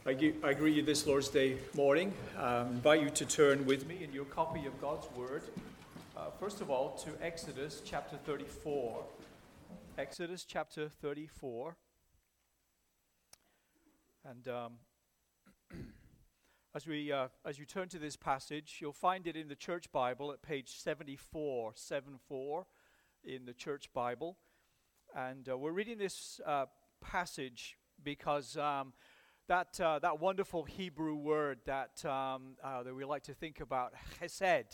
I greet you this Lord's Day morning. Invite you to turn with me in your copy of God's Word, first of all, to Exodus chapter 34. Exodus chapter 34. And as you turn to this passage, you'll find it in the Church Bible at page 74 in the Church Bible. And we're reading this passage because that wonderful Hebrew word that we like to think about, chesed,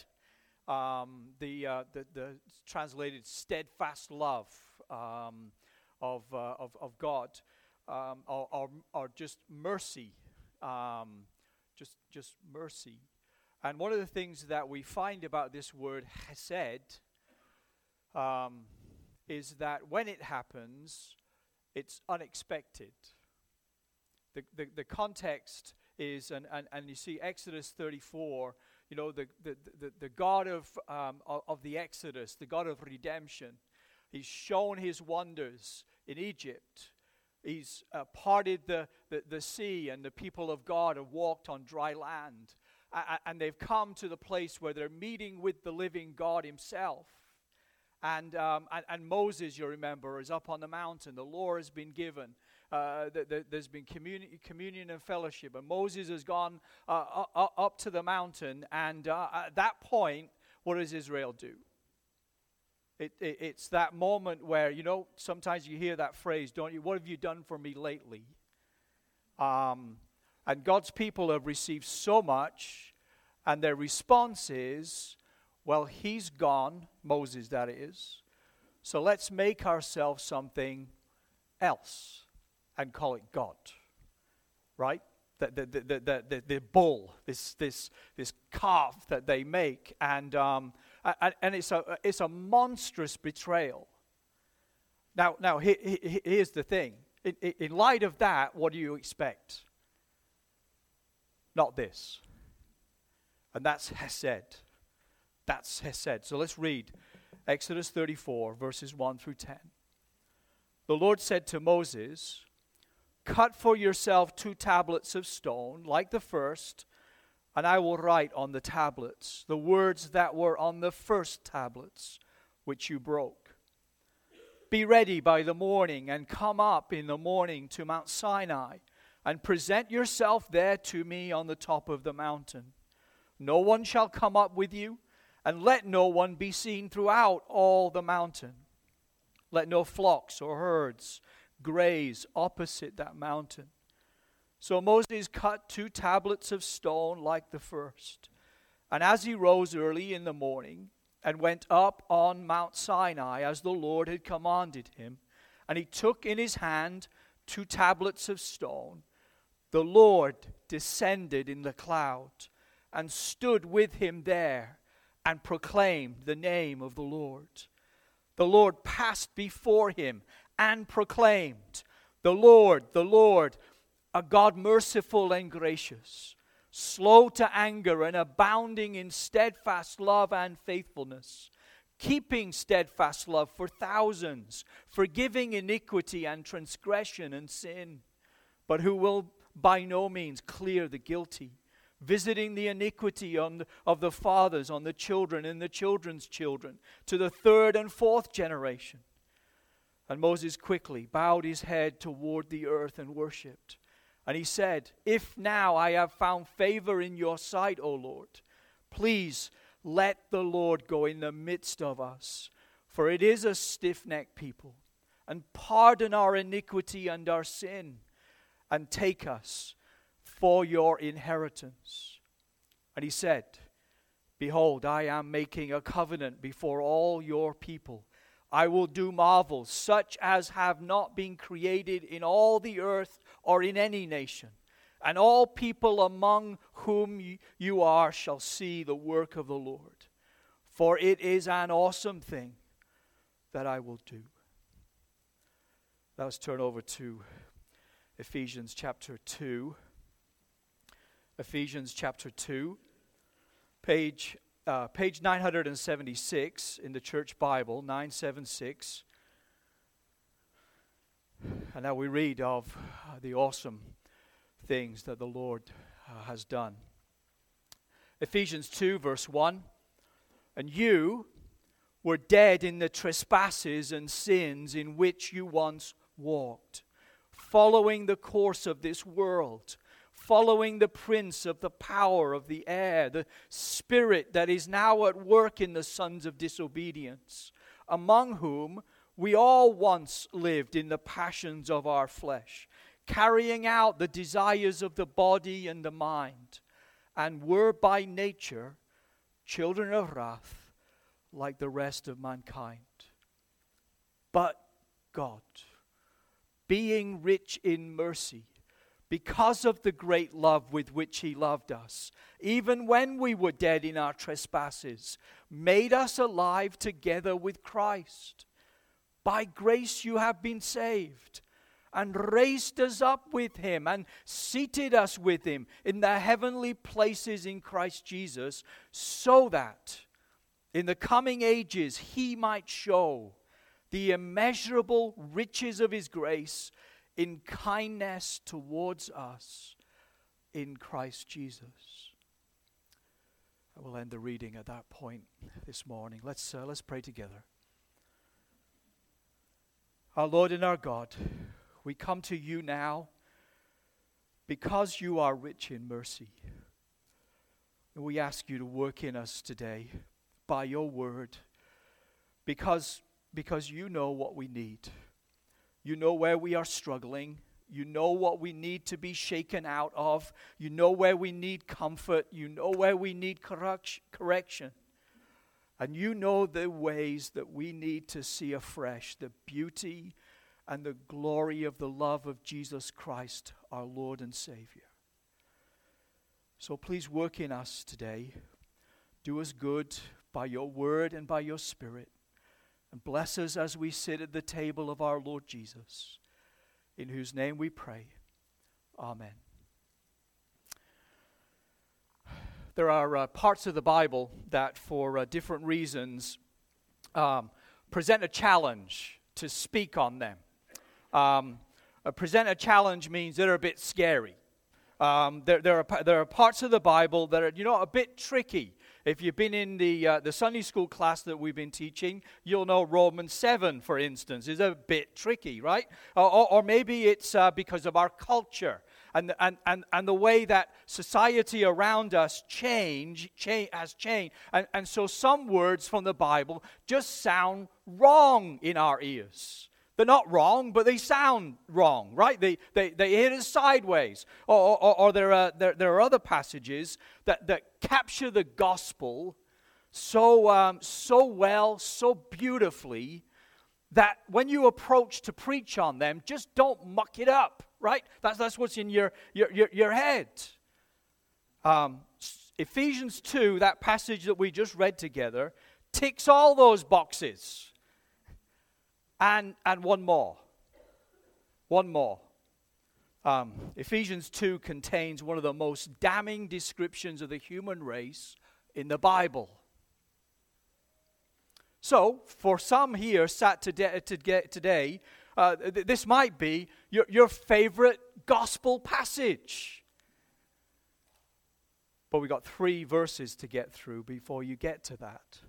the translated steadfast love of God, or just mercy, just mercy. And one of the things that we find about this word chesed is that when it happens, it's unexpected. The context is, and you see Exodus 34, you know, the God of the Exodus, the God of redemption. He's shown his wonders in Egypt. He's parted the sea, and the people of God have walked on dry land. And they've come to the place where they're meeting with the living God himself. And Moses, you remember, is up on the mountain. The law has been given. There's been communion and fellowship. And Moses has gone up to the mountain. And at that point, what does Israel do? It's that moment where, you know, sometimes you hear that phrase, don't you? What have you done for me lately? And God's people have received so much. And their response is, well, he's gone, Moses that is, so let's make ourselves something else and call it God, right? The bull, this calf that they make, and it's a monstrous betrayal. Now here's the thing. In light of that, what do you expect? Not this, and that's Hesed. That's Hesed. So let's read Exodus 34, verses 1 through 10. The Lord said to Moses, "Cut for yourself 2 tablets of stone, like the first, and I will write on the tablets the words that were on the first tablets, which you broke. Be ready by the morning, and come up in the morning to Mount Sinai, and present yourself there to me on the top of the mountain. No one shall come up with you, and let no one be seen throughout all the mountain. Let no flocks or herds graze opposite that mountain." So Moses cut 2 tablets of stone like the first. And as he rose early in the morning and went up on Mount Sinai as the Lord had commanded him, and he took in his hand 2 tablets of stone, the Lord descended in the cloud and stood with him there, and proclaimed the name of the Lord. The Lord passed before him and proclaimed, the Lord, a God merciful and gracious, slow to anger and abounding in steadfast love and faithfulness, keeping steadfast love for thousands, forgiving iniquity and transgression and sin, but who will by no means clear the guilty, visiting the iniquity of the fathers on the children and the children's children, to the 3rd and 4th generation. And Moses quickly bowed his head toward the earth and worshipped. And he said, "If now I have found favor in your sight, O Lord, please let the Lord go in the midst of us, for it is a stiff-necked people, and pardon our iniquity and our sin, and take us for your inheritance." And he said, "Behold, I am making a covenant before all your people. I will do marvels such as have not been created in all the earth or in any nation. And all people among whom you are shall see the work of the Lord. For it is an awesome thing that I will do." Let's turn over to Ephesians chapter 2. Ephesians chapter 2, page 976 in the Church Bible, 976. And now we read of the awesome things that the Lord has done. Ephesians 2 verse 1, and you were dead in the trespasses and sins in which you once walked, following the course of this world, following the prince of the power of the air, the spirit that is now at work in the sons of disobedience, among whom we all once lived in the passions of our flesh, carrying out the desires of the body and the mind, and were by nature children of wrath like the rest of mankind. But God, being rich in mercy, because of the great love with which He loved us, even when we were dead in our trespasses, made us alive together with Christ. By grace you have been saved, and raised us up with Him, and seated us with Him in the heavenly places in Christ Jesus, so that in the coming ages He might show the immeasurable riches of His grace in kindness towards us in Christ Jesus. I will end the reading at that point this morning. Let's pray together. Our Lord and our God, we come to you now because you are rich in mercy. And we ask you to work in us today by your word, because you know what we need. You know where we are struggling. You know what we need to be shaken out of. You know where we need comfort. You know where we need correction. And you know the ways that we need to see afresh the beauty and the glory of the love of Jesus Christ, our Lord and Savior. So please work in us today. Do us good by your word and by your Spirit. And bless us as we sit at the table of our Lord Jesus, in whose name we pray. Amen. There are parts of the Bible that, for different reasons, present a challenge to speak on them. Present a challenge means they're a bit scary. There are parts of the Bible that are, a bit tricky. If you've been in the Sunday school class that we've been teaching, you'll know Romans 7, for instance, is a bit tricky, right? Or maybe it's because of our culture and the way that society around us has changed. And so some words from the Bible just sound wrong in our ears. They're not wrong, but they sound wrong, right? They hit us sideways. Or there are other passages that capture the gospel so well, so beautifully, that when you approach to preach on them, just don't muck it up, right? That's what's in your head. Ephesians 2, that passage that we just read together, ticks all those boxes. And one more. Ephesians 2 contains one of the most damning descriptions of the human race in the Bible. So, for some here sat today, this might be your favorite gospel passage. But we got 3 verses to get through before you get to that.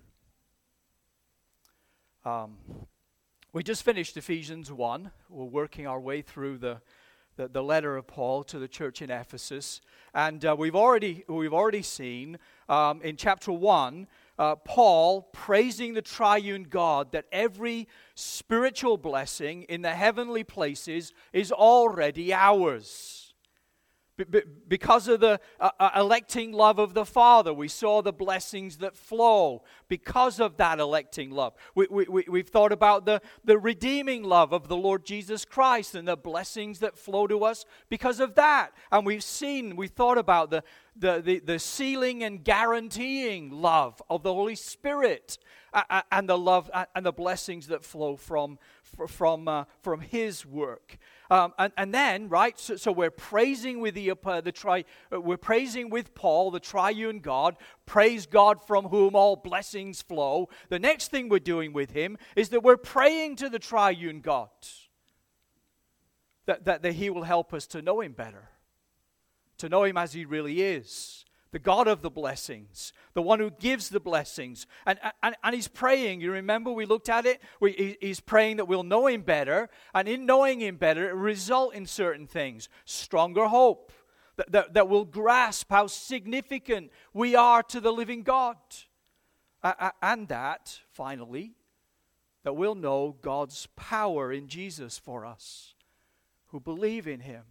We just finished Ephesians 1. We're working our way through the letter of Paul to the church in Ephesus. And we've already seen in chapter 1, Paul praising the triune God that every spiritual blessing in the heavenly places is already ours. Because of the electing love of the Father, we saw the blessings that flow because of that electing love. We've thought about the redeeming love of the Lord Jesus Christ and the blessings that flow to us because of that. And we've thought about the sealing and guaranteeing love of the Holy Spirit and the love and the blessings that flow from His work. And then, right? So we're praising with we're praising with Paul the triune God. Praise God from whom all blessings flow. The next thing we're doing with him is that we're praying to the triune God that He will help us to know Him better. to know him as he really is, the God of the blessings, the one who gives the blessings. And he's praying. You remember we looked at it? He's praying that we'll know him better. And in knowing him better, it will result in certain things. Stronger hope. That will grasp how significant we are to the living God. And that, finally, that we'll know God's power in Jesus for us who believe in him.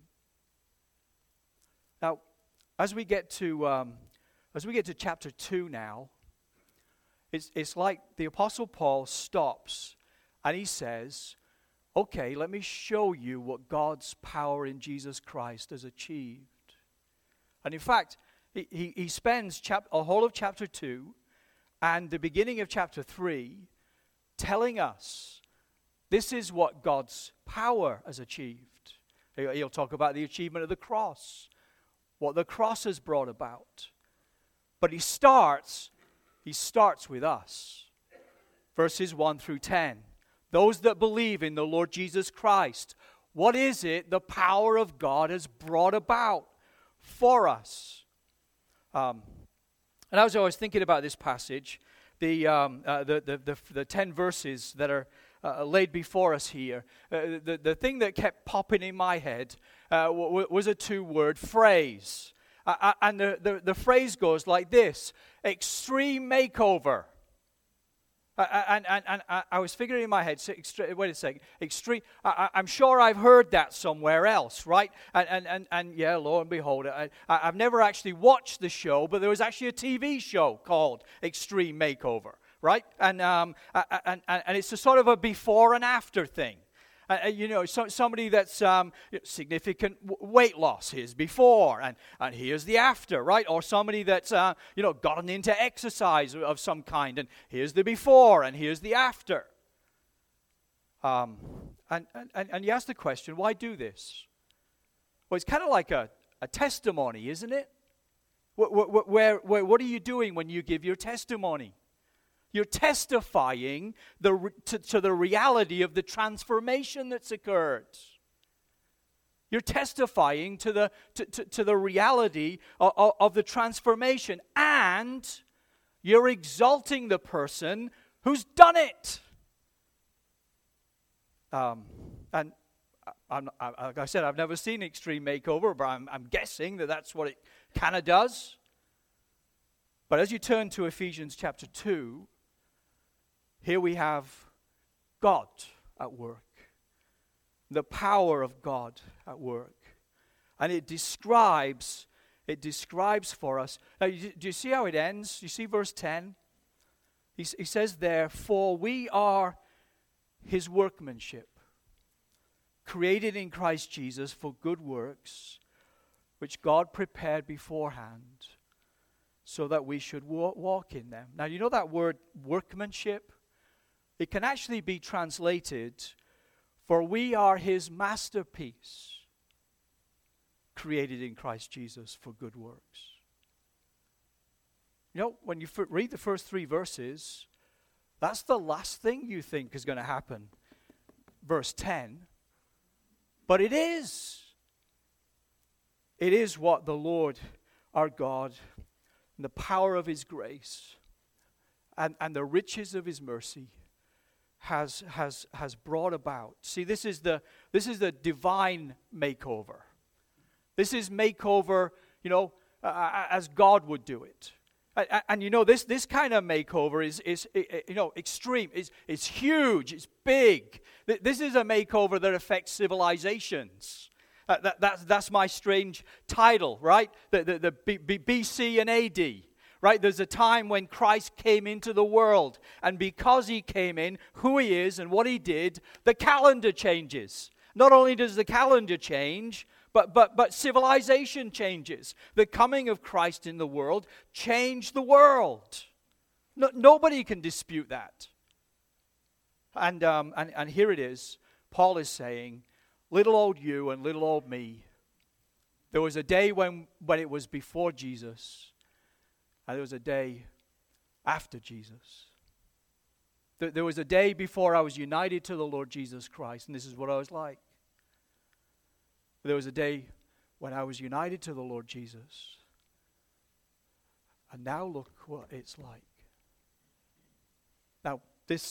Now, as we get to chapter 2 now, it's like the Apostle Paul stops and he says, okay, let me show you what God's power in Jesus Christ has achieved. And in fact, he spends a whole of chapter 2 and the beginning of chapter 3 telling us this is what God's power has achieved. He'll talk about the achievement of the cross, what the cross has brought about. But he starts with us. Verses 1 through 10. Those that believe in the Lord Jesus Christ, what is it the power of God has brought about for us? And as I was thinking about this passage, the 10 verses that are laid before us here, the thing that kept popping in my head was a 2-word phrase. And the phrase goes like this: extreme makeover. And I was figuring in my head, wait a second, extreme. I'm sure I've heard that somewhere else, right? And yeah, lo and behold, I've never actually watched the show, but there was actually a TV show called Extreme Makeover, right? And it's a sort of a before and after thing. Somebody that's significant weight loss, here's before, and here's the after, right? Or somebody that's, gotten into exercise of some kind, and here's the before, and here's the after. And you ask the question, why do this? Well, it's kind of like a testimony, isn't it? What are you doing when you give your testimony? You're testifying to the reality of the transformation that's occurred. You're testifying to the reality of the transformation, and you're exalting the person who's done it. And like I said, I've never seen Extreme Makeover, but I'm guessing that's what it kind of does. But as you turn to Ephesians chapter 2, here we have God at work, the power of God at work. And it describes for us. Now, do you see how it ends? You see verse 10? He says there, for we are his workmanship, created in Christ Jesus for good works, which God prepared beforehand, so that we should walk in them. Now, you know that word workmanship? It can actually be translated, for we are his masterpiece, created in Christ Jesus for good works. You know, when you read the first 3 verses, that's the last thing you think is going to happen. Verse 10. But it is. It is what the Lord our God, and the power of his grace, and the riches of his mercy has brought about. See, this is the divine makeover. This is makeover, as God would do it. And this kind of makeover is extreme. It's huge. It's big. This is a makeover that affects civilizations. That's my strange title, right? The BC and AD. Right, there's a time when Christ came into the world, and because he came in, who he is and what he did, the calendar changes. Not only does the calendar change, but civilization changes. The coming of Christ in the world changed the world. Nobody can dispute that. And here it is. Paul is saying, little old you and little old me. There was a day when it was before Jesus. And there was a day after Jesus. There was a day before I was united to the Lord Jesus Christ, and this is what I was like. There was a day when I was united to the Lord Jesus. And now look what it's like. Now,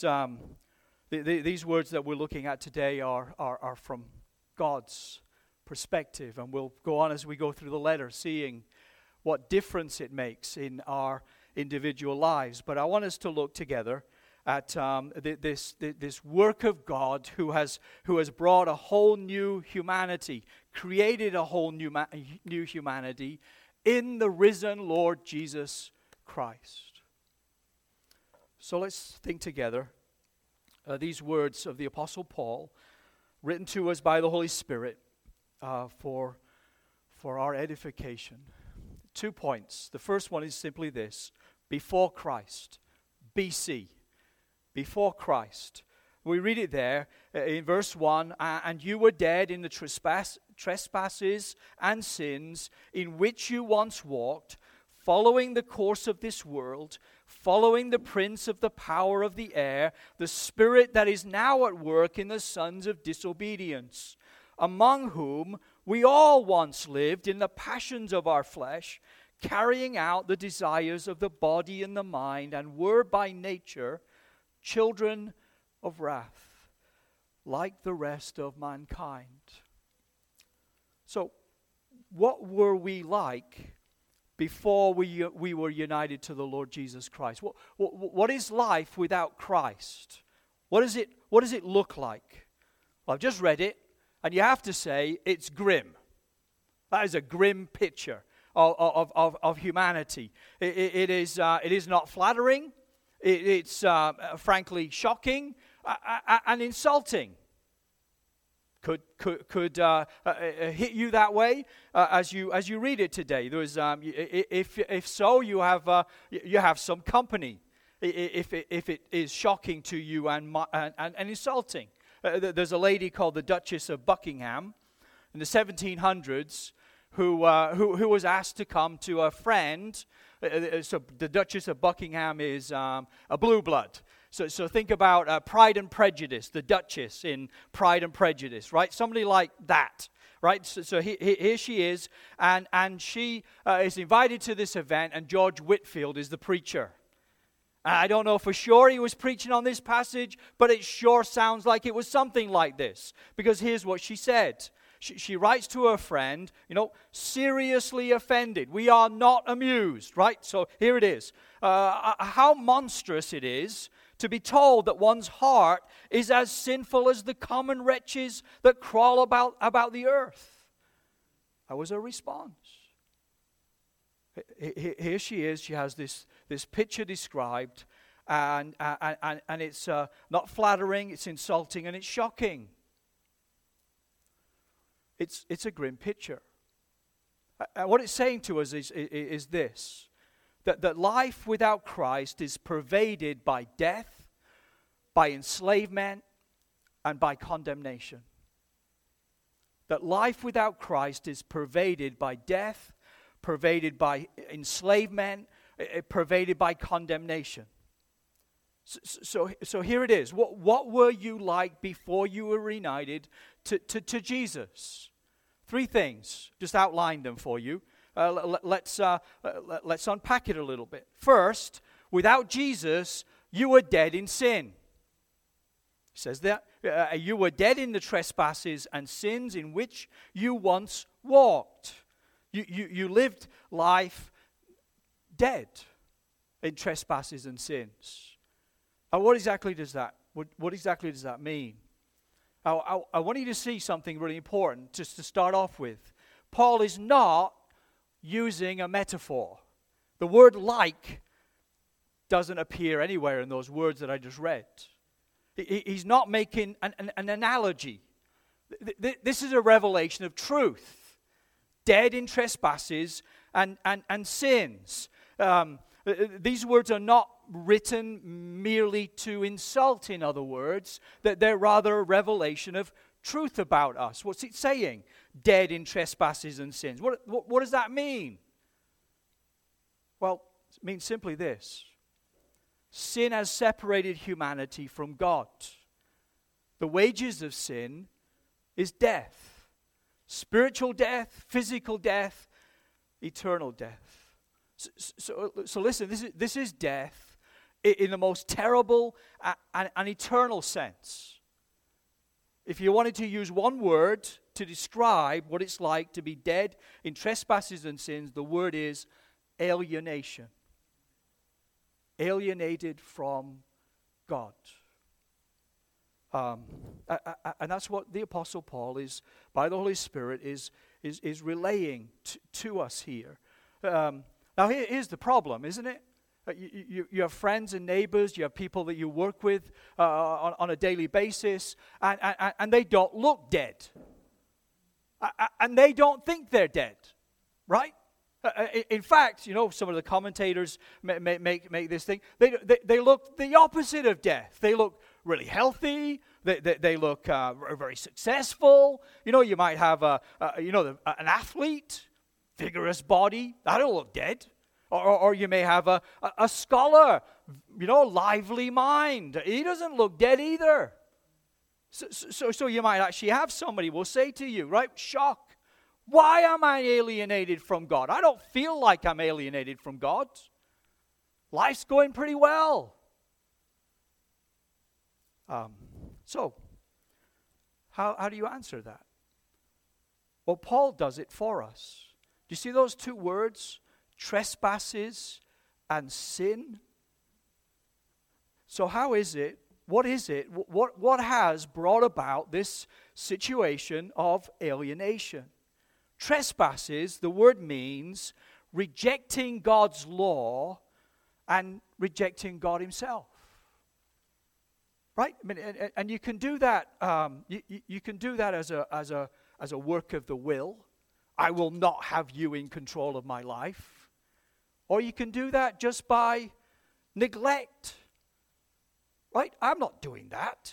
these words that we're looking at today are from God's perspective, and we'll go on as we go through the letter, seeing what difference it makes in our individual lives. But I want us to look together at this work of God who has brought a whole new humanity, created a whole new humanity in the risen Lord Jesus Christ. So let's think together these words of the Apostle Paul, written to us by the Holy Spirit for our edification. 2 points. The first one is simply this: before Christ, BC. Before Christ. We read it there in verse 1, and you were dead in the trespasses and sins in which you once walked, following the course of this world, following the prince of the power of the air, the spirit that is now at work in the sons of disobedience, among whom we all once lived in the passions of our flesh, carrying out the desires of the body and the mind, and were by nature children of wrath, like the rest of mankind. So, what were we like before we were united to the Lord Jesus Christ? What is life without Christ? What does it look like? Well, I've just read it, and you have to say it's grim. That is a grim picture of humanity. It is not flattering. It's frankly shocking and insulting. Could hit you that way as you read it today. There is if so, you have some company. If it is shocking to you and insulting. There's a lady called the Duchess of Buckingham in the 1700s who was asked to come to a friend. So the Duchess of Buckingham is a blue blood. So think about Pride and Prejudice, the Duchess in Pride and Prejudice, right? Somebody like that, right? So here she is, and she is invited to this event, and George Whitefield is the preacher. I don't know for sure he was preaching on this passage, but it sure sounds like it was something like this, because here's what she said. She writes to her friend, seriously offended. We are not amused, right? So here it is. How monstrous it is to be told that one's heart is as sinful as the common wretches that crawl about the earth. That was her response. Here she is. She has this picture described, and it's not flattering, it's insulting, and it's shocking. It's a grim picture. What it's saying to us is this, that life without Christ is pervaded by death, by enslavement, and by condemnation. That life without Christ is pervaded by death, pervaded by enslavement, pervaded by condemnation. So here it is. What were you like before you were reunited to Jesus? 3 things. Just outline them for you. Let's unpack it a little bit. First, without Jesus, you were dead in sin. It says that you were dead in the trespasses and sins in which you once walked. You lived life dead in trespasses and sins. And what exactly does that mean? I want you to see something really important just to start off with. Paul is not using a metaphor. The word like doesn't appear anywhere in those words that I just read. He's not making an analogy. This is a revelation of truth. Dead in trespasses and sins. These words are not written merely to insult, in other words, that they're rather a revelation of truth about us. What's it saying? Dead in trespasses and sins. What does that mean? Well, it means simply this. Sin has separated humanity from God. The wages of sin is death. Spiritual death, physical death, eternal death. So listen, this is death in the most terrible and eternal sense. If you wanted to use one word to describe what it's like to be dead in trespasses and sins, the word is alienation. Alienated from God. And that's what the Apostle Paul is, by the Holy Spirit, is relaying to us here. Now here's the problem, isn't it? You have friends and neighbors, you have people that you work with on a daily basis, and they don't look dead. And they don't think they're dead, right? In fact, some of the commentators make this thing. They look the opposite of death. They look really healthy. They look very successful. You might have an athlete, vigorous body. That don't look dead. Or you may have a scholar, lively mind. He doesn't look dead either. So you might actually have somebody will say to you, right, shock. Why am I alienated from God? I don't feel like I'm alienated from God. Life's going pretty well. So, how do you answer that? Well, Paul does it for us. Do you see those two words? Trespasses and sin. So how is it? What is it? What has brought about this situation of alienation? Trespasses, the word means rejecting God's law and rejecting God himself. Right? I mean, and you can do that. You can do that as a work of the will. I will not have you in control of my life. Or you can do that just by neglect. Right? I'm not doing that.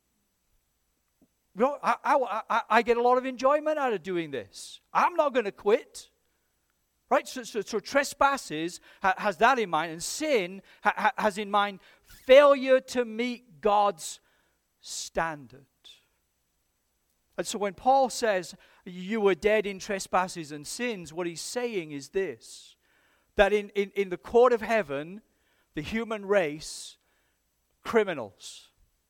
I get a lot of enjoyment out of doing this. I'm not going to quit. Right? So trespasses has that in mind, and sin has in mind failure to meet God's standard. And so when Paul says you were dead in trespasses and sins, what he's saying is this, that in the court of heaven, the human race, criminals,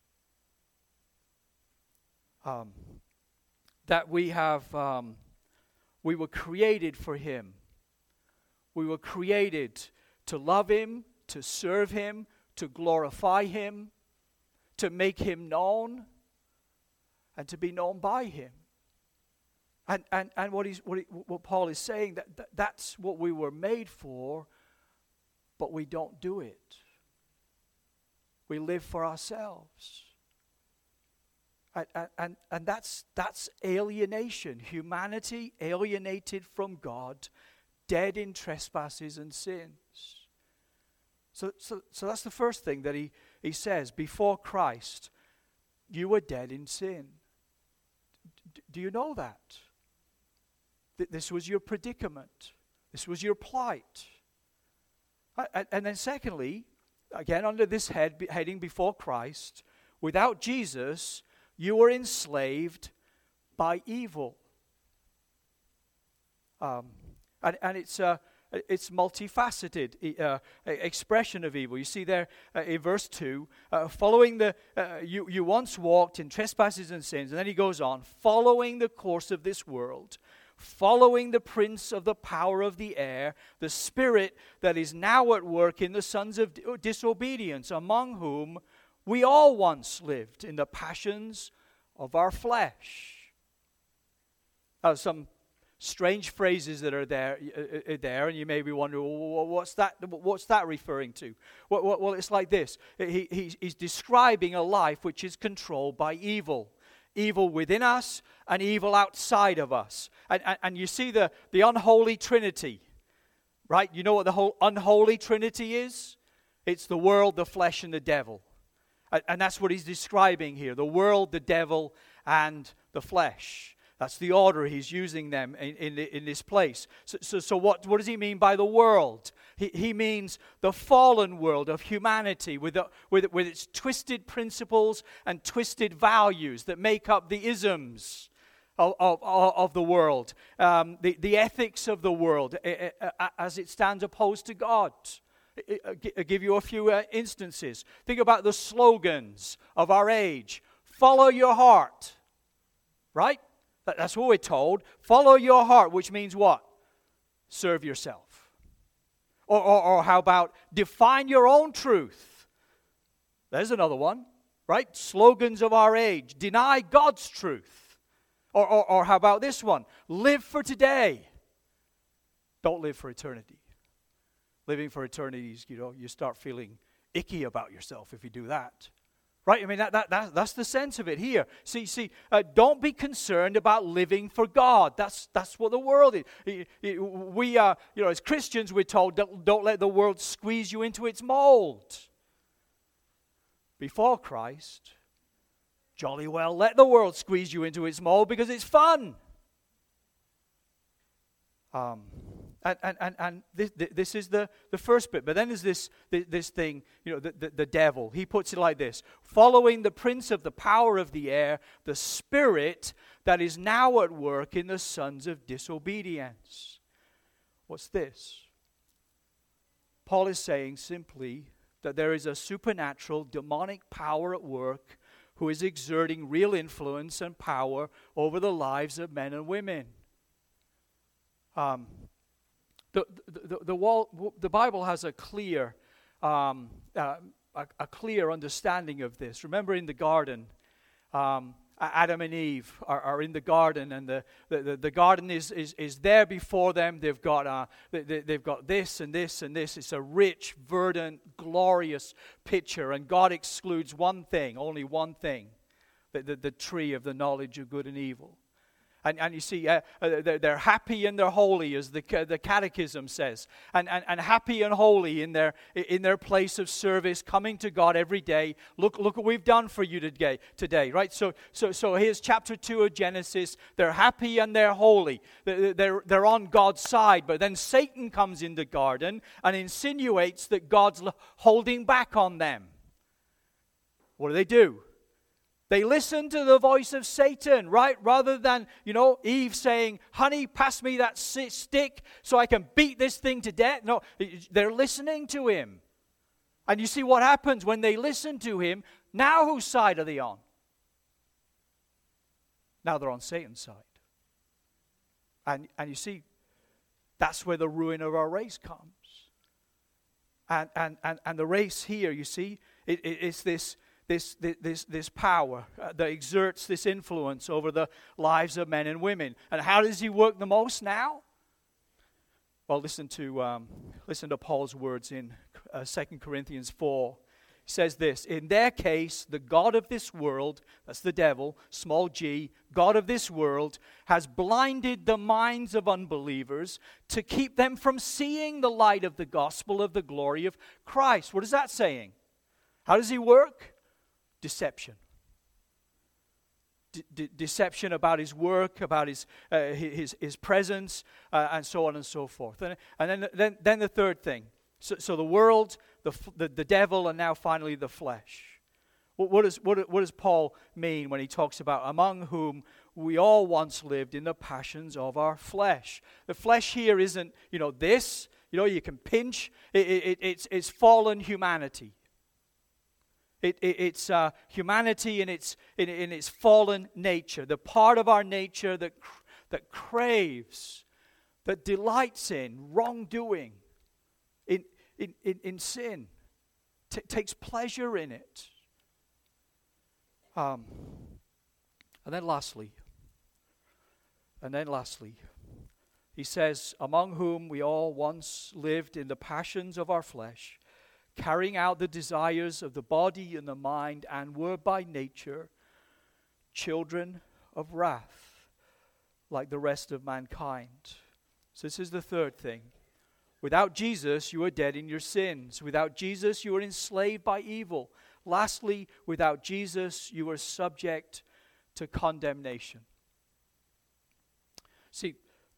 that we were created for him. We were created to love him, to serve him, to glorify him, to make him known, and to be known by him. And what Paul is saying, that's what we were made for, but we don't do it. We live for ourselves. And that's alienation. Humanity alienated from God, dead in trespasses and sins. So that's the first thing that he says. Before Christ, you were dead in sin. Do you know that? This was your predicament. This was your plight. And then secondly, again under this heading before Christ, without Jesus, you were enslaved by evil. And it's multifaceted expression of evil. You see there in verse 2, following you once walked in trespasses and sins, and then he goes on, following the course of this world, following the prince of the power of the air, the spirit that is now at work in the sons of disobedience, among whom we all once lived in the passions of our flesh. Some strange phrases that are there, and you may be wondering, well, what's that referring to? Well, it's like this. He's describing a life which is controlled by evil. Evil within us and evil outside of us. And you see the unholy trinity, right? You know what the whole unholy trinity is? It's the world, the flesh, and the devil. And that's what he's describing here. The world, the devil, and the flesh. That's the order he's using them in this place. So what does he mean by the world? He means the fallen world of humanity with its twisted principles and twisted values that make up the isms of the world, the ethics of the world as it stands opposed to God. I'll give you a few instances. Think about the slogans of our age. Follow your heart. Right? That's what we're told. Follow your heart, which means what? Serve yourself. Or how about define your own truth? There's another one. Right? Slogans of our age. Deny God's truth. Or how about this one? Live for today. Don't live for eternity. Living for eternity is, you start feeling icky about yourself if you do that. Right? I mean, that's the sense of it here. See, don't be concerned about living for God. That's what the world is. We are, as Christians, we're told, don't let the world squeeze you into its mold. Before Christ, jolly well let the world squeeze you into its mold because it's fun. And this is the first bit. But then there's this thing, the devil. He puts it like this. Following the prince of the power of the air, the spirit that is now at work in the sons of disobedience. What's this? Paul is saying simply that there is a supernatural demonic power at work who is exerting real influence and power over the lives of men and women. The Bible has a clear understanding of this. Remember in the garden, Adam and Eve are in the garden, and the garden is there before them. They've got this and this and this. It's a rich, verdant, glorious picture, and God excludes one thing, only one thing, the tree of the knowledge of good and evil. And you see, they're happy and they're holy, as the Catechism says, and happy and holy in their place of service, coming to God every day. Look what we've done for you today, right? So here's chapter 2 of Genesis. They're happy and they're holy. They're on God's side, but then Satan comes in the garden and insinuates that God's holding back on them. What do? They listen to the voice of Satan, right? Rather than, Eve saying, honey, pass me that stick so I can beat this thing to death. No, they're listening to him. And you see what happens when they listen to him. Now whose side are they on? Now they're on Satan's side. And you see, that's where the ruin of our race comes. And the race here, you see, it's this power that exerts this influence over the lives of men and women. And how does he work the most now? Well, listen to Paul's words in 2 Corinthians 4. He says this: in their case, the god of this world, that's the devil, small g, god of this world, has blinded the minds of unbelievers to keep them from seeing the light of the gospel of the glory of Christ. What is that saying? How does he work? Deception. Deception about his work, about his presence, and so on and so forth. And then the third thing. So the world, the devil, and now finally the flesh. What does Paul mean when he talks about among whom we all once lived in the passions of our flesh? The flesh here isn't this. You can pinch. It's fallen humanity. It's humanity in its fallen nature, the part of our nature that craves, that delights in wrongdoing, in sin, takes pleasure in it. And then lastly, he says, among whom we all once lived in the passions of our flesh, carrying out the desires of the body and the mind, and were by nature children of wrath, like the rest of mankind. So this is the third thing. Without Jesus, you are dead in your sins. Without Jesus, you are enslaved by evil. Lastly, without Jesus, you are subject to condemnation. See,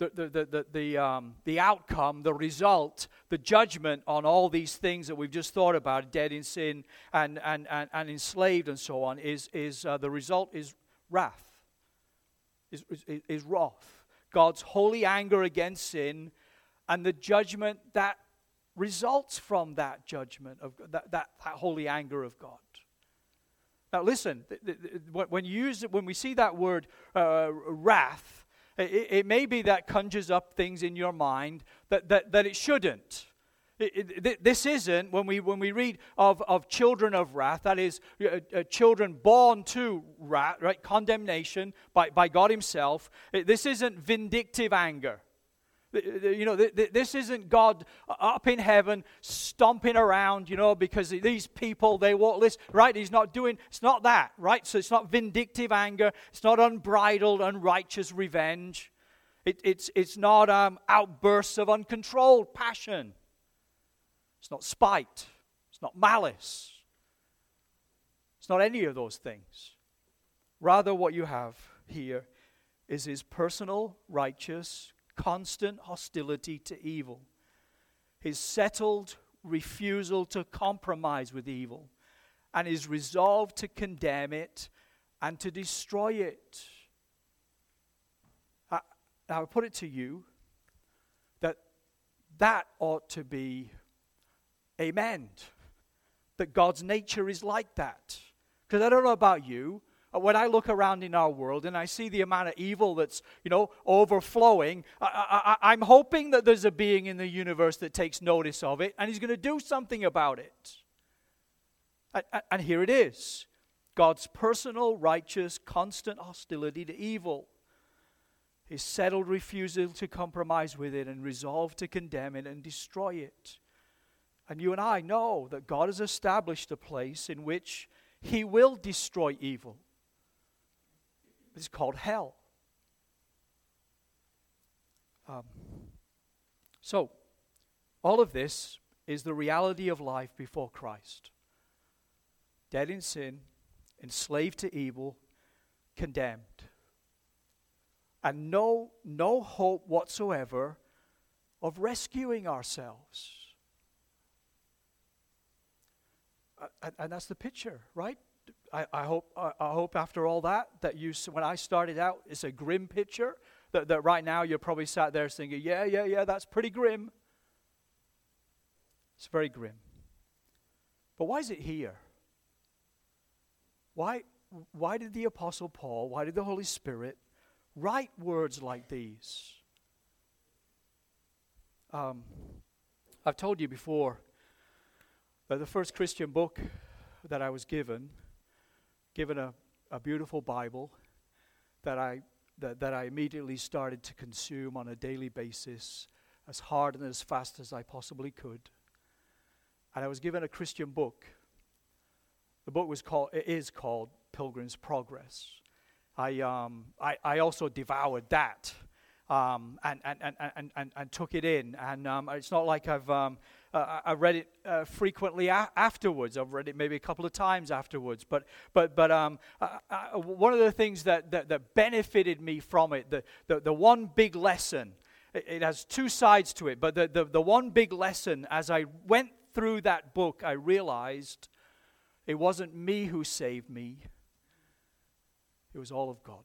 the outcome, the result, the judgment on all these things that we've just thought about, dead in sin and enslaved and so on, is the result is wrath. is wrath. God's holy anger against sin and the judgment that results from that judgment of that holy anger of God. Now listen, when we see that word wrath, it may be that conjures up things in your mind that it shouldn't. This isn't, when we read of children of wrath, that is, children born to wrath, right? Condemnation by God himself. This isn't vindictive anger. This isn't God up in heaven stomping around, because these people, they won't listen, right? It's not that, right? So it's not vindictive anger. It's not unbridled, unrighteous revenge. It's not outbursts of uncontrolled passion. It's not spite. It's not malice. It's not any of those things. Rather, what you have here is his personal, righteous, constant hostility to evil. His settled refusal to compromise with evil. And his resolve to condemn it and to destroy it. Now, I put it to you that ought to be amen. That God's nature is like that. Because I don't know about you, when I look around in our world and I see the amount of evil that's, overflowing, I'm hoping that there's a being in the universe that takes notice of it and he's going to do something about it. And here it is. God's personal, righteous, constant hostility to evil. His settled refusal to compromise with it and resolve to condemn it and destroy it. And you and I know that God has established a place in which he will destroy evil. It's called hell. So, all of this is the reality of life before Christ. Dead in sin, enslaved to evil, condemned. And no hope whatsoever of rescuing ourselves. And that's the picture, right? I hope after all that when I started out, it's a grim picture. That right now you're probably sat there thinking, yeah, that's pretty grim. It's very grim. But why is it here? Why did the Apostle Paul, why did the Holy Spirit write words like these? I've told you before that the first Christian book that I was given a beautiful Bible that I immediately started to consume on a daily basis, as hard and as fast as I possibly could. And I was given a Christian book. The book is called Pilgrim's Progress. I also devoured that and took it in. And it's not like I read it frequently afterwards. I've read it maybe a couple of times afterwards. But one of the things that benefited me from it, the one big lesson, it has two sides to it, but the one big lesson, as I went through that book, I realized it wasn't me who saved me. It was all of God.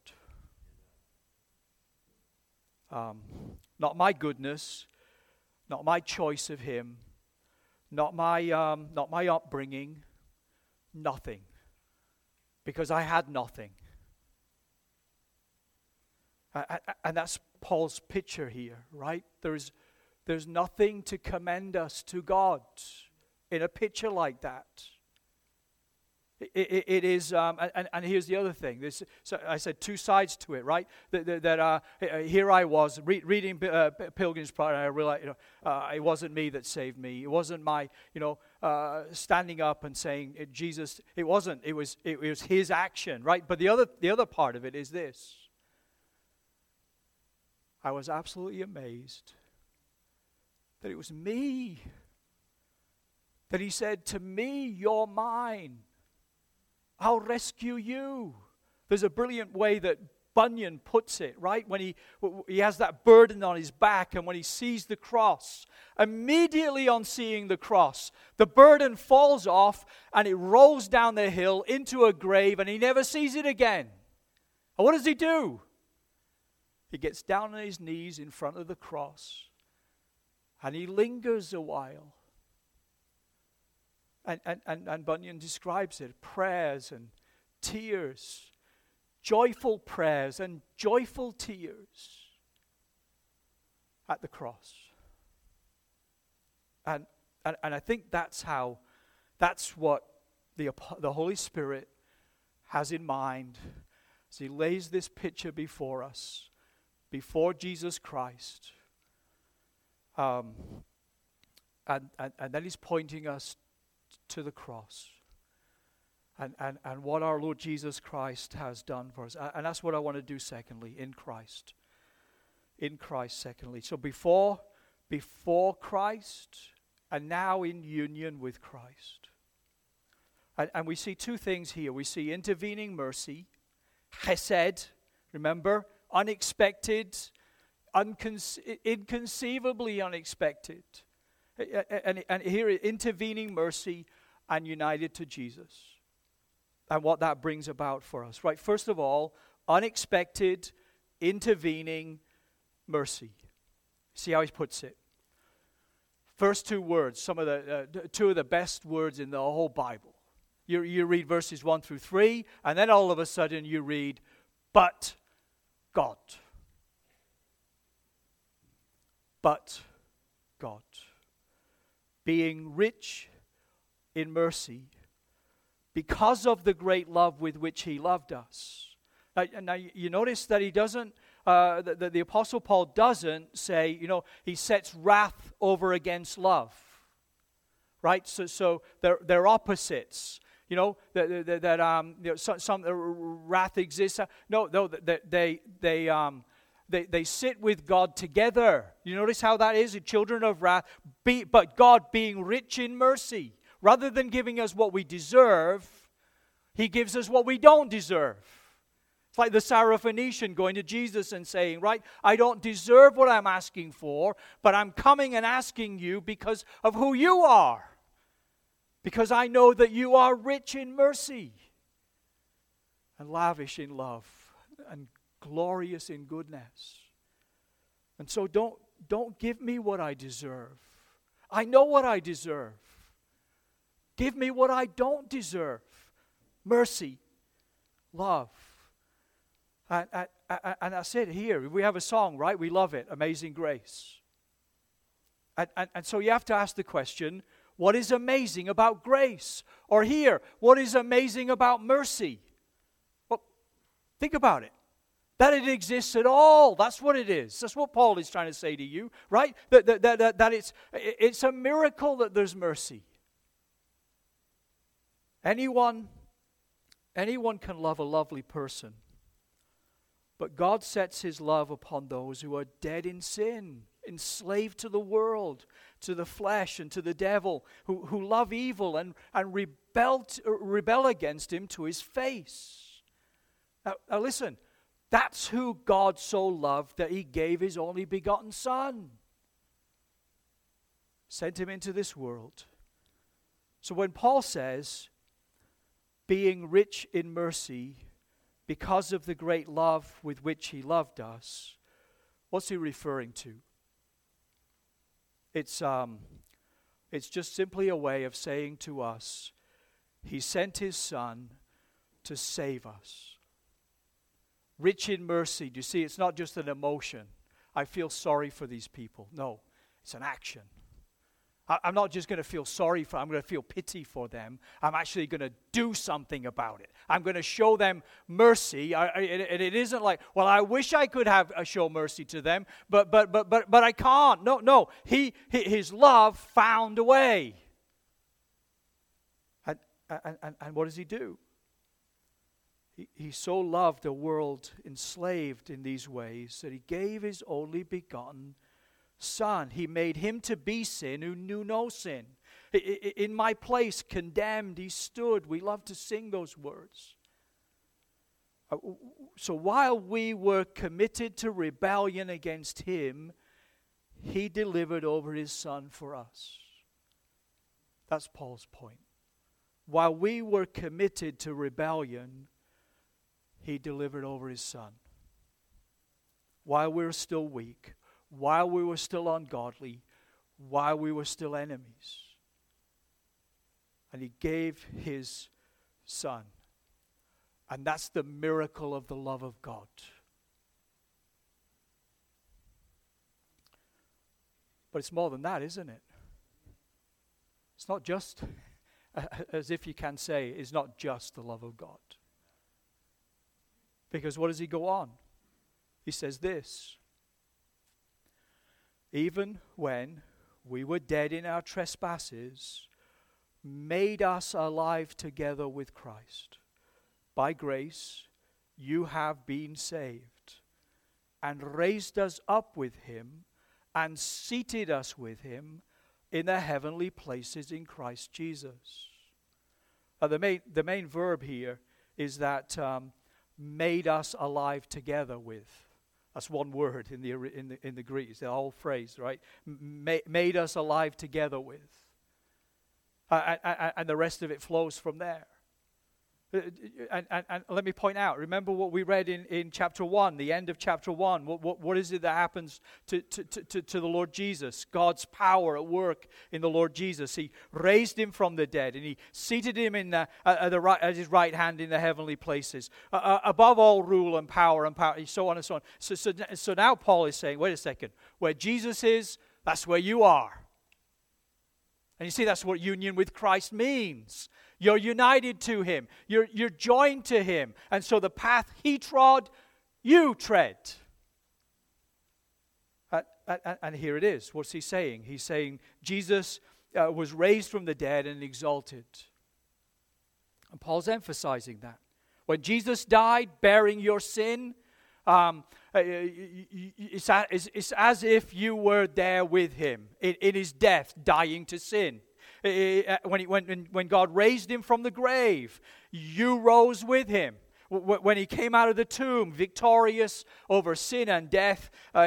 Not my goodness, not my choice of him, not my upbringing, nothing, because I had nothing. And that's Paul's picture here, right? There's nothing to commend us to God in a picture like that. It is, and here's the other thing. So I said two sides to it, right? Here I was reading Pilgrim's Progress, and I realized, it wasn't me that saved me. It wasn't my, standing up and saying Jesus. It wasn't. It was his action, right? But the other part of it is this. I was absolutely amazed that it was me. That he said to me, "You're mine. I'll rescue you." There's a brilliant way that Bunyan puts it, right? When he has that burden on his back, and when he sees the cross, immediately on seeing the cross, the burden falls off and it rolls down the hill into a grave, and he never sees it again. And what does he do? He gets down on his knees in front of the cross, and he lingers a while. And Bunyan describes it, prayers and tears, joyful prayers and joyful tears at the cross. And I think that's what the Holy Spirit has in mind as he lays this picture before us, before Jesus Christ. And then he's pointing us to the cross and what our Lord Jesus Christ has done for us. And that's what I want to do secondly, in Christ. In Christ secondly. So before Christ and now in union with Christ. And we see two things here. We see intervening mercy, chesed, remember, unexpected, inconceivably unexpected. And here, intervening mercy and united to Jesus. And what that brings about for us. Right, first of all, unexpected, intervening mercy. See how he puts it. First two words, two of the best words in the whole Bible. You read verses 1 through 3, and then all of a sudden you read, but God. But God. Being rich in mercy because of the great love with which he loved us. Now you notice that he doesn't, the Apostle Paul doesn't say, he sets wrath over against love. Right? So they're opposites. Some wrath exists. No, they sit with God together. You notice how that is? The children of wrath, but God being rich in mercy. Rather than giving us what we deserve, he gives us what we don't deserve. It's like the Syrophoenician going to Jesus and saying, right, I don't deserve what I'm asking for, but I'm coming and asking you because of who you are. Because I know that you are rich in mercy and lavish in love and glorious in goodness. And so don't give me what I deserve. I know what I deserve. Give me what I don't deserve. Mercy, love. And that's it here. We have a song, right? We love it, Amazing Grace. And so you have to ask the question, what is amazing about grace? Or here, what is amazing about mercy? Well, think about it. That it exists at all. That's what it is. That's what Paul is trying to say to you, right? That it's a miracle that there's mercy. Anyone can love a lovely person. But God sets his love upon those who are dead in sin, enslaved to the world, to the flesh, and to the devil, who love evil and rebel against him to his face. Now listen, that's who God so loved that he gave his only begotten Son. Sent him into this world. So when Paul says, being rich in mercy because of the great love with which he loved us, what's he referring to? It's just simply a way of saying to us, he sent his Son to save us. Rich in mercy. Do you see, it's not just an emotion. I feel sorry for these people. No, it's an action. I'm not just going to feel sorry for them. I'm going to feel pity for them. I'm actually going to do something about it. I'm going to show them mercy. It isn't like, well, I wish I could show mercy to them, but I can't. No. His love found a way. And what does he do? He so loved a world enslaved in these ways that he gave his only begotten Son. He made him to be sin who knew no sin. In my place, condemned, he stood. We love to sing those words. So while we were committed to rebellion against him, he delivered over his Son for us. That's Paul's point. While we were committed to rebellion, he delivered over his Son. while we were still weak, while we were still ungodly, while we were still enemies. And he gave his Son. And that's the miracle of the love of God. But it's more than that, isn't it? It's not just, as if you can say, it's not just the love of God. Because what does he go on? He says this: even when we were dead in our trespasses, made us alive together with Christ. By grace, you have been saved, and raised us up with him, and seated us with him in the heavenly places in Christ Jesus. The main verb here is that made us alive together with. That's one word in the Greek. It's the whole phrase, right? Made us alive together with. And the rest of it flows from there. And let me point out, remember what we read in chapter 1, the end of chapter 1. What is it that happens to the Lord Jesus? God's power at work in the Lord Jesus. He raised him from the dead, and he seated him at his right hand in the heavenly places, above all rule and power, so on and so on. So now Paul is saying, wait a second, where Jesus is, that's where you are. And you see, that's what union with Christ means. You're united to him. You're joined to him. And so the path he trod, you tread. And here it is. What's he saying? He's saying Jesus was raised from the dead and exalted. And Paul's emphasizing that. When Jesus died, bearing your sin, it's as if you were there with him in his death, dying to sin. When God raised him from the grave, you rose with him. When he came out of the tomb, victorious over sin and death, when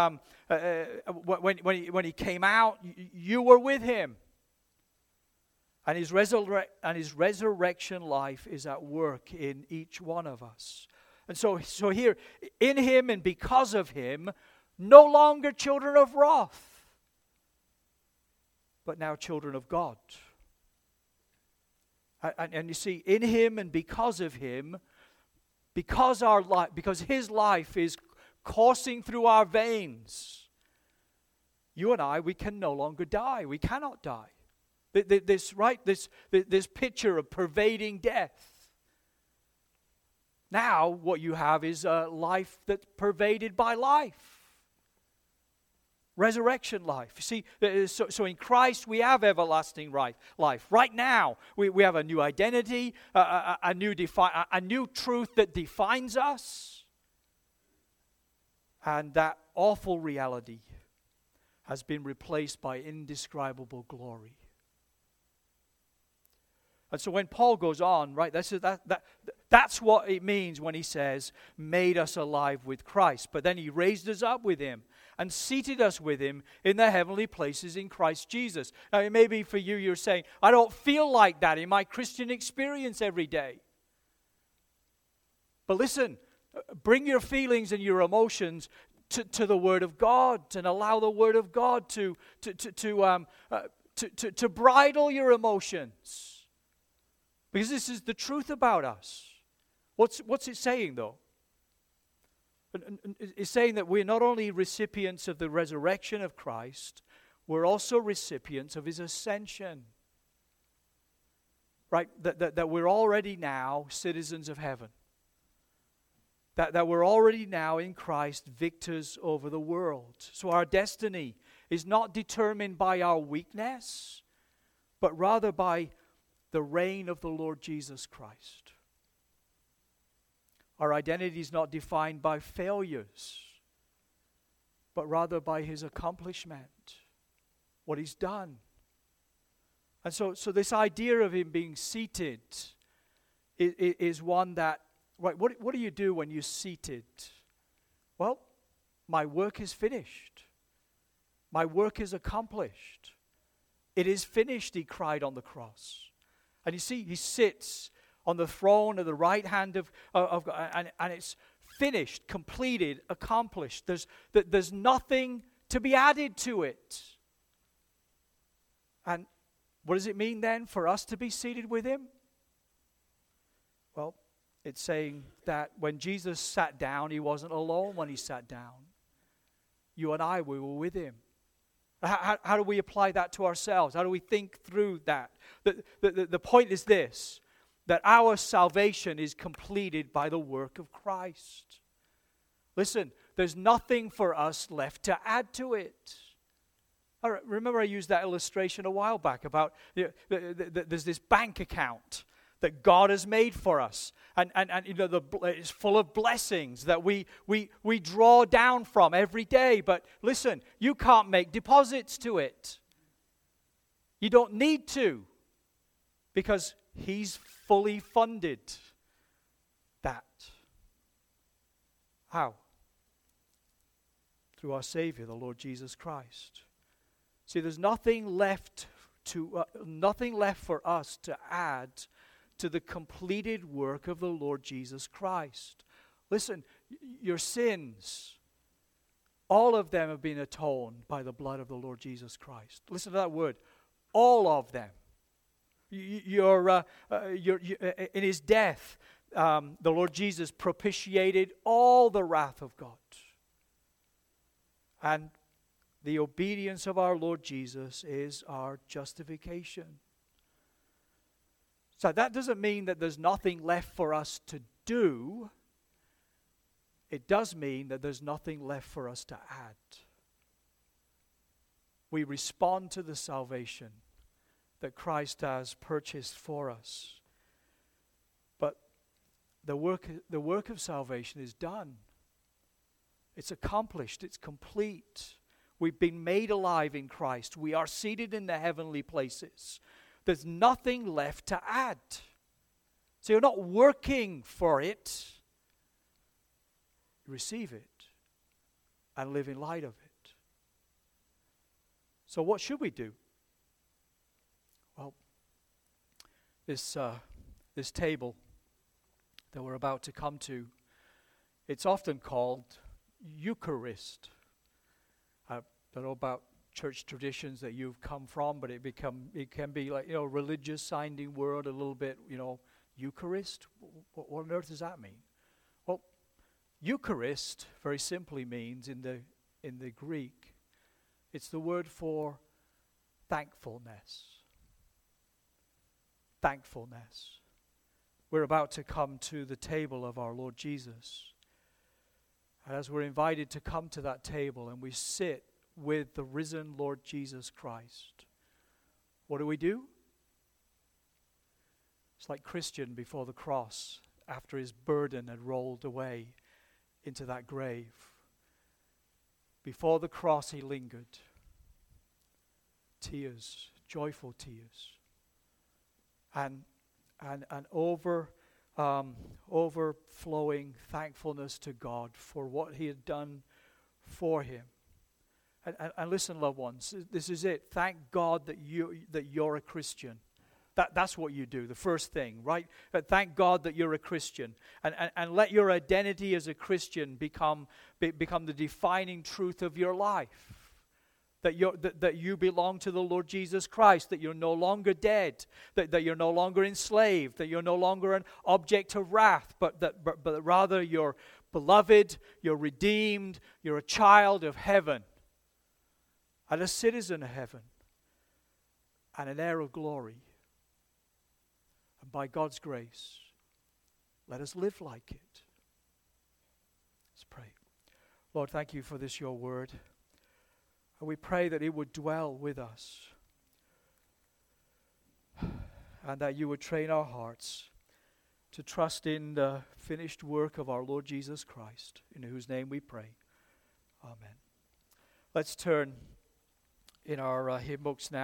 he came out, you were with him. And his resurrection life is at work in each one of us. And so here, in him and because of him, no longer children of wrath, but now children of God. And you see, in him and because of him, because his life is coursing through our veins, you and I, we can no longer die. We cannot die. This picture of pervading death. Now, what you have is a life that's pervaded by life. Resurrection life. You see, so in Christ we have everlasting life. Right now, we have a new identity, a new truth that defines us. And that awful reality has been replaced by indescribable glory. And so when Paul goes on, right, that's what it means when he says, made us alive with Christ. But then he raised us up with him and seated us with him in the heavenly places in Christ Jesus. Now, it may be for you, you're saying, I don't feel like that in my Christian experience every day. But listen, bring your feelings and your emotions to the Word of God and allow the Word of God to bridle your emotions. Because this is the truth about us. What's it saying, though? It's saying that we're not only recipients of the resurrection of Christ, we're also recipients of his ascension. Right? That we're already now citizens of heaven. That we're already now in Christ victors over the world. So our destiny is not determined by our weakness, but rather by the reign of the Lord Jesus Christ. Our identity is not defined by failures, but rather by his accomplishment, what he's done. And so this idea of him being seated is one that, right, what do you do when you're seated? Well, my work is finished. My work is accomplished. It is finished, he cried on the cross. And you see, he sits on the throne at the right hand of God, and it's finished, completed, accomplished. There's nothing to be added to it. And what does it mean then for us to be seated with him? Well, it's saying that when Jesus sat down, he wasn't alone when he sat down. You and I, we were with him. How do we apply that to ourselves? How do we think through that? The point is this, that our salvation is completed by the work of Christ. Listen, there's nothing for us left to add to it. Remember I used that illustration a while back about there's this bank account that God has made for us. And it's full of blessings that we draw down from every day. But listen, you can't make deposits to it. You don't need to, because he's fully funded that. How? Through our Savior, the Lord Jesus Christ. See, there's nothing left for us to add to the completed work of the Lord Jesus Christ. Listen, your sins, all of them have been atoned by the blood of the Lord Jesus Christ. Listen to that word, all of them. In his death, the Lord Jesus propitiated all the wrath of God. And the obedience of our Lord Jesus is our justification. So that doesn't mean that there's nothing left for us to do. It does mean that there's nothing left for us to add. We respond to the salvation that Christ has purchased for us. But the work of salvation is done. It's accomplished. It's complete. We've been made alive in Christ. We are seated in the heavenly places. There's nothing left to add. So you're not working for it. You receive it and live in light of it. So what should we do? Well, this table that we're about to come to, it's often called Eucharist. I don't know about church traditions that you've come from, but it can be like, religious sounding word a little bit, Eucharist. What on earth does that mean? Well, Eucharist very simply means in the Greek, it's the word for thankfulness. Thankfulness. We're about to come to the table of our Lord Jesus. And as we're invited to come to that table and we sit with the risen Lord Jesus Christ, what do? It's like Christian before the cross, after his burden had rolled away into that grave. Before the cross he lingered. Tears, joyful tears. And overflowing thankfulness to God for what he had done for him. And listen, loved ones, this is it. Thank God that you're a Christian. That's what you do, the first thing, right? But thank God that you're a Christian. And let your identity as a Christian become the defining truth of your life. That you belong to the Lord Jesus Christ, that you're no longer dead, that you're no longer enslaved, that you're no longer an object of wrath, but rather you're beloved, you're redeemed, you're a child of heaven, and a citizen of heaven, and an heir of glory. And by God's grace, let us live like it. Let's pray. Lord, thank you for this, your word. And we pray that it would dwell with us and that you would train our hearts to trust in the finished work of our Lord Jesus Christ, in whose name we pray. Amen. Let's turn in our hymn books now.